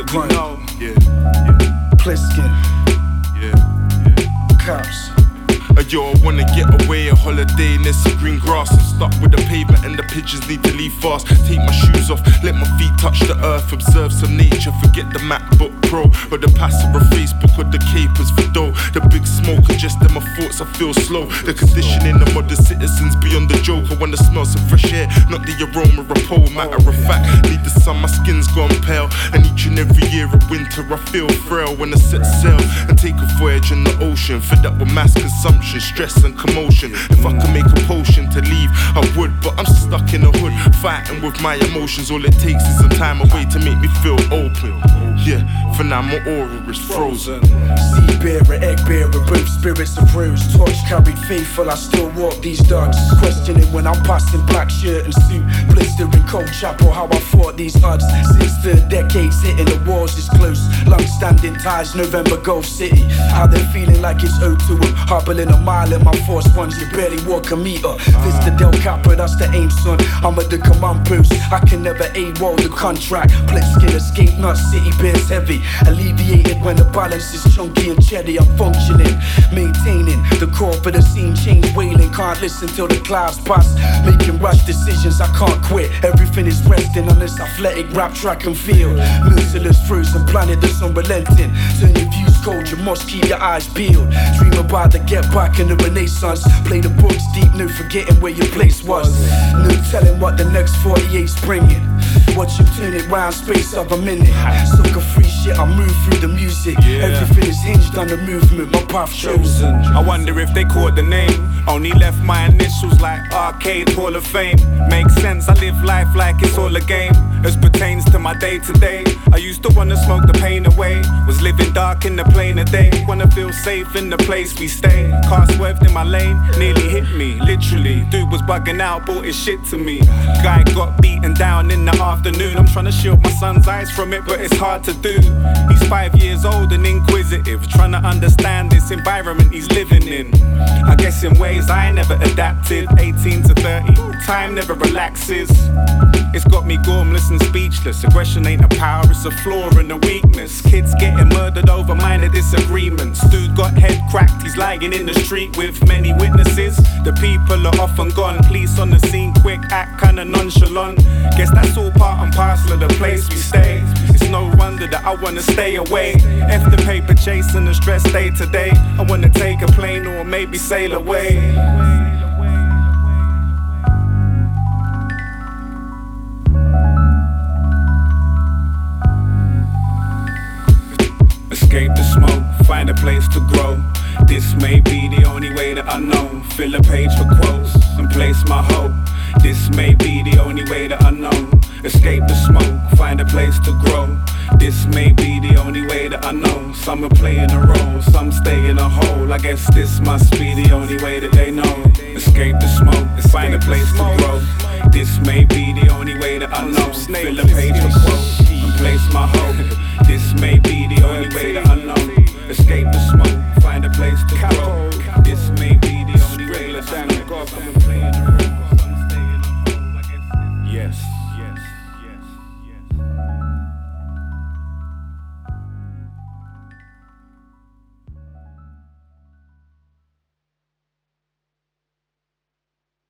Grind. Yeah. Pliskin. Yeah. Cops. Yo, I wanna get away, a holiday near some green grass and stuck with the pavement and the pigeons need to leave fast. Take my shoes off, let my feet touch the earth, observe some nature, forget the MacBook Pro or the passive of Facebook or the capers for dough. The big smoke congested my thoughts, I feel slow. The conditioning of modern citizens beyond the joke. I wanna smell some fresh air, not the aroma of pole. Matter of fact, need the sun, my skin's gone pale. And each and every year of winter I feel frail when I set sail and take a voyage in the ocean, fed up with mass consumption, stress and commotion. If I could make a potion to leave, I would, but I'm stuck in the hood, fighting with my emotions. All it takes is some time away to make me feel open. Yeah, for now my aura is frozen. Sea bearer, egg bearer, both spirits of rose. Torch carried faithful, I still walk these dogs. Questioning when I'm passing black shirt and suit, blistering cold chapel, how I fought these odds. Since third decade, sitting the walls is close. Long-standing ties, November Gulf City. How they're feeling like it's owed to them. Hobbling a mile in my force ones, you barely walk a meter. This the Del Capra, that's the aim, son. I'm at the command post, I can never AWOL the contract. Pliskin, escape, not city bears heavy. Alleviated when the balance is chunky and cherry. I'm functioning, maintaining the core for the scene. Change wailing, can't listen till the clouds pass. Making rash decisions, I can't quit. Everything is resting on this athletic rap track and field. Merciless frozen planet that's unrelenting. Turn your views cold, you must keep your eyes peeled. Dream about the get back in the Renaissance. Play the books deep, no forgetting where your place was. No telling what the next 48's bringing. Watch you turn it round, space of a minute. Sucker free shit, I move through the music. Everything is hinged on the movement, my path chosen. I wonder if they caught the name. Only left my initials like Arcade Hall of Fame. Makes sense, I live life like it's all a game. As pertains to my day to day, I used to wanna smoke the pain away. Was living dark in the plain of day. Wanna feel safe in the place we stay. Car swerved in my lane, nearly hit me, literally. Dude was bugging out, brought his shit to me. Guy got beaten down in the afternoon. I'm trying to shield my son's eyes from it, but it's hard to do. He's 5 years old and inquisitive, trying to understand this environment he's living in. I guess in ways I never adapted. 18 to 30, time never relaxes. It's got me gormless and speechless. Aggression ain't a power, it's a flaw and a weakness. Kids getting murdered over minor disagreements. Dude got head cracked, he's lying in the street with many witnesses. The people are often gone, police on the scene quick, act kinda nonchalant. Guess that's all part and parcel of the place we stay. It's no wonder that I wanna stay away. F the paper chase and the stress day to day. I wanna take a plane or maybe sail away. Escape the smoke, find a place to grow. This may be the only way that I know. Fill a page for quotes and place my hope. This may be the only way that I know. Escape the smoke, find a place to grow. This may be the only way that I know. Some are playing a role, some stay in a hole. I guess this must be the only way that they know. Escape the smoke, find a place to grow. This may be the only way that I know. Fill a page for quotes and place my hope.